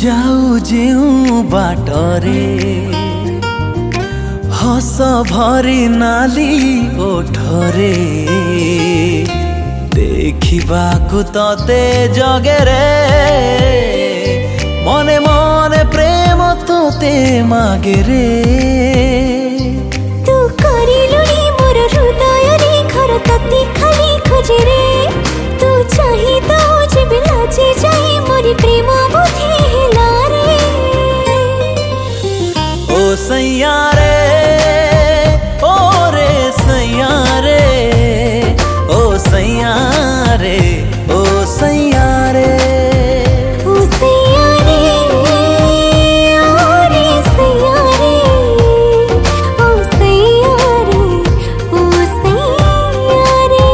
जाऊ जेऊ बाटरे हस भरी नाली ओठरे देखिबाकु तते जगेरे मने मने प्रेम तोते मागेरे तू करिलुनी मोर हृदय रे घर तती खाली खोजे रे तू चाही तो जेबे लाजे जाई मोरी प्रेम बुद्धि हेला रे ओ सैया रे ओ रे सैया रे ओ सैया रे ओ सैया रे ओ सैया रे ओ रे सैया रे ओ सैया रे ओ सैया रे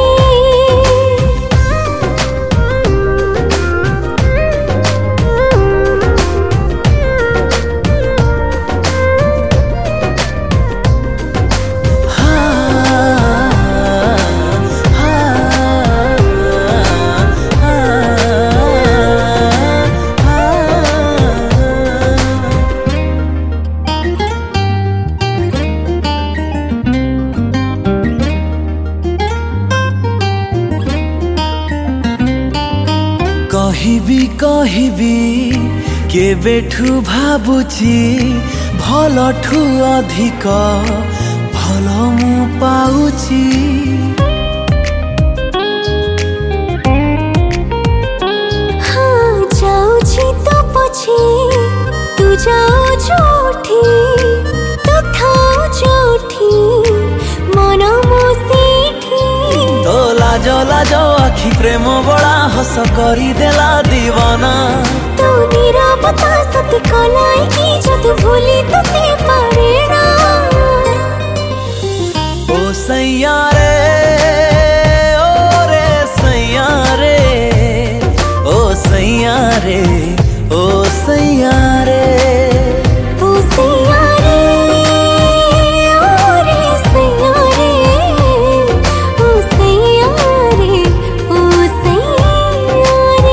कहिबी केबेठु भाबुची भलठु अधिक भल मु पाउची हाँ जाऊची तो पछे तू जाओ जोठी तू थाओ जोठी मन मो सेठी तो लाज लाज आखि प्रेम बड़ा हस करी देला दीवाना तू नीरवता सती कलाई की जदू भूली तते पारे ना ओ सैया रे ओ रे सैया रे ओ सैया रे ओ सैया रे ओ सैया रे ओ रे सैया रे ओ सैया रे ओ सैया रे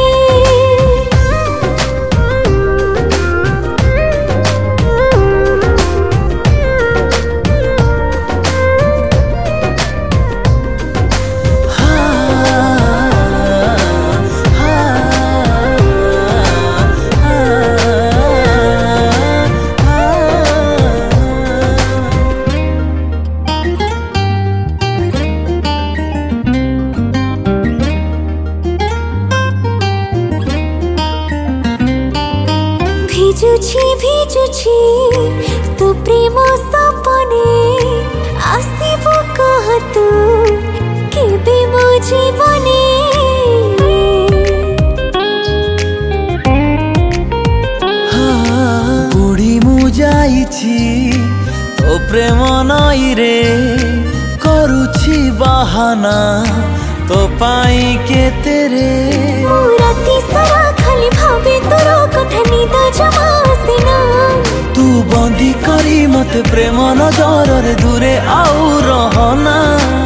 भिजुछि तू प्रेम सपने आसिबो कह तू केबे मो जीवने बुढ़ी मु जाइछि तो प्रेम नई रे करुछि बहाना तो पाई के तेरे राति सारा खाली भावे तोर कथा निद जमा आसेना तू बंदी करी मत प्रेम नजर रे दूरे आउ रहना।